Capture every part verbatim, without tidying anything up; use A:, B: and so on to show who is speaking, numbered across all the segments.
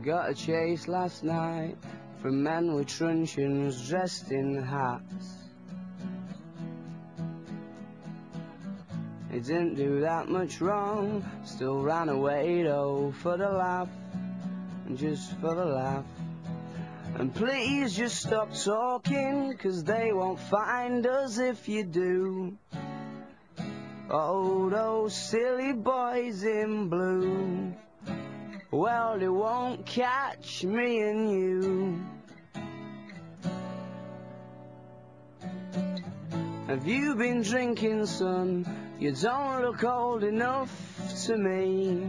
A: got a chase last night from men with truncheons dressed in hats. He didn't do that much wrong, still ran away though for the laugh, and just for the laugh. And please just stop talking, 'cause they won't find us if you do. Oh, those silly boys in blue, well, they won't catch me and you. Have you been drinking, son? You don't look old enough to me.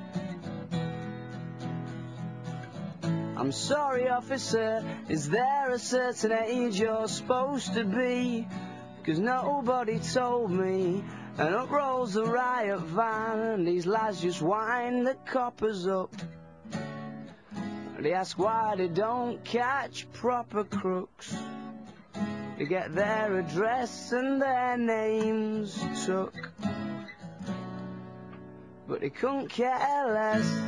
A: I'm sorry, officer, is there a certain age you're supposed to be? 'Cause nobody told me. And up rolls the riot van, and these lads just wind the coppers up. They ask why they don't catch proper crooks. They get their address and their names took, but they couldn't care less.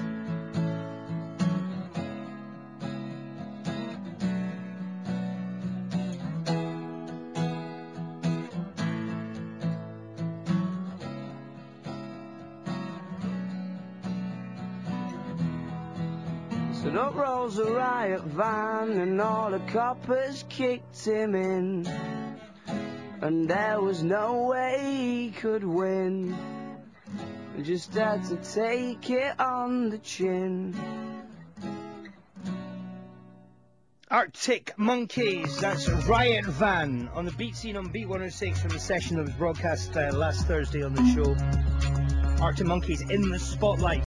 A: So up rolls a riot van, and all the coppers kicked him in, and there was no way he could win. He just had to take it on the chin.
B: Arctic Monkeys, that's Riot Van on the beat scene on Beat one oh six from the session that was broadcast uh, last Thursday on the show. Arctic Monkeys in the spotlight.